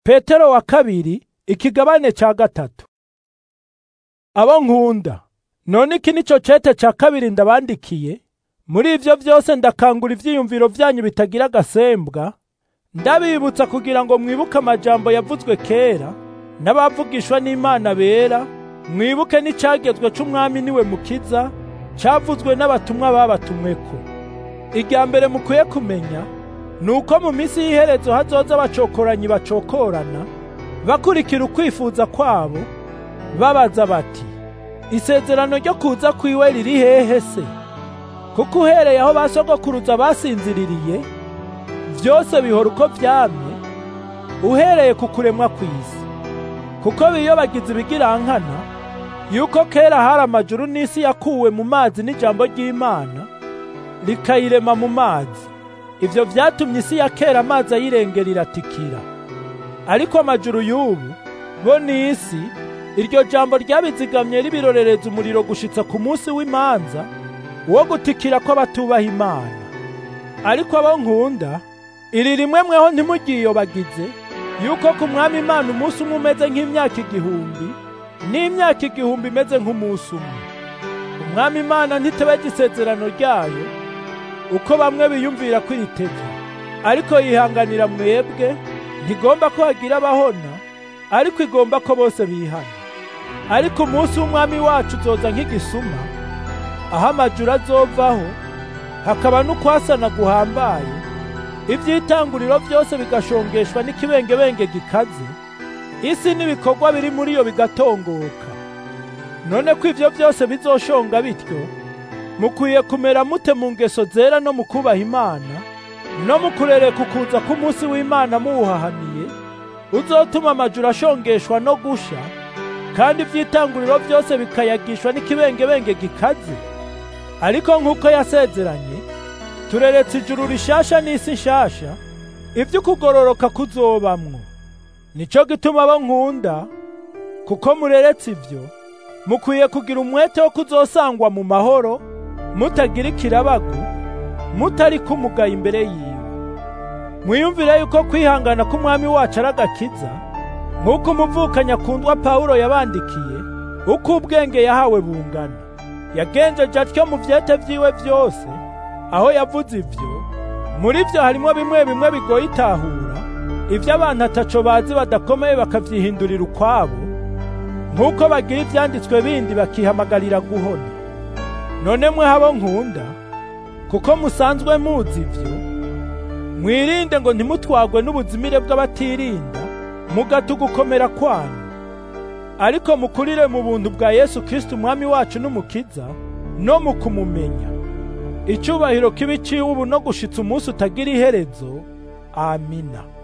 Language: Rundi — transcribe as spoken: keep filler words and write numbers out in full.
Petero wa kabiri ikigabane ca gatatu. Abo nkunda, none iki nico cete ca kabiri ndabandikiye, muri ivyo vyose ndakangura ivyiyumviro vyanyu bitagira gasembwa, ndabibutsa kugira ngo mwibuke amajambo yavuzwe kera n'abavugishwa n'Imana bera, mwibuke n'icagezwe c'umwami niwe mukiza, cavuzwe n'abatumwa babatumweko. Irya mbere mukwiye kumenya nuko mu misi y'iherezo hazoza abacokoranyi bacokorana, bakurikira ukwifuza kwabo, babaza bati, isezerano ryo kuza kwiwe riri hehe se? Kuko uhereye aho basogokuruza basinziririye, vyose bihora uko vyamye, uhereye ku kuremwa kw'isi. Kuko biyobagiza ibigirankana, yuko kera hari amajuru n'isi yakuwe mu mazi n'ijambo ry'Imana, rikayirema mu mazi. Ivyo vyatumye isi ya kera amazi ayirengera iratikira. Ariko amajuru y'ubu bo n'isi, iryo jambo ryabizigamye ribirorereza umuriro gushitsa ku munsi w'imanza wo gutikira kw'abatubaha Imana. Ariko abo nkunda, iri rimwe mweho ntimugiyobagize yuko ku mwami Imana umunsi umwe umeze nk'imyaka igihumbi, n'imyaka igihumbi imeze nk'umunsi umwe. Umwami Imana ntitebega isezerano ryayo uko bamwe biyumvira ko iritevye, ariko yihanganira mwebwe, ntigomba ko hagira abahona, ariko igomba ko bose bihana. Ariko umunsi w'umwami wacu uzoza nk'igisuma, aho amajuru azovaho, hakaba n'ukwasana guhambaye, ivy'itanguriro vyose bigashongeshwa n'ikibengebenge gikaze, isi n'ibikorwa biri muri yo bigatongoka. None ko ivyo vyose bizoshonga bityo, mukwiye kumera mute mu ngeso zera no mu kubaha Imana, no mu kurereka ukuza k'umunsi w'Imana muwuhahamiye, uzotuma amajuru ashongeshwa no gusha, kandi ivy'itanguriro vyose bikayagishwa n'ikibengebenge gikaze. Ariko nk'uko yasezeranye, tureretse ijuru rishasha n'isi nshasha, ivy'ukugororoka kuzobamwo. Nico gituma abo nkunda, kuko mureretse ivyo, mukwiye kugira umwete wo kuzosangwa mu mahoro, mutagira ikirabagu, mutari kumugaye imbere yiwe. Mwiyumvire yuko kwihangana k'umwami wacu ari agakiza, nk'uko umuvukanyi akundwa Pawulo yabandikiye, uko ubwenge yahawe bungana. Yagenjeje atyo mu vyete vyiwe vyose, aho yavuze ivyo, muri vyo harimo bimwe bimwe bigoye itahura, ivyo abantu ataco bazi badakomeye bakavyihindurira ukwabo, nk'uko bagira ivyanditswe bindi bakihamagarira guhona. None mwe habo nkunda, kuko musanzwe muzi ivyo, mwirinde ngo ntimutwagwe n'ubuzimire bw'abatirinda, mugata ugukomera kwanyu. Ariko mukurire mu buntu bwa Yesu Kristo umwami wacu n'umukiza, no mu kumumenya. Icubahiro kibi ciwe ubu no gushitsa umunsi utagira iherezo. Amina.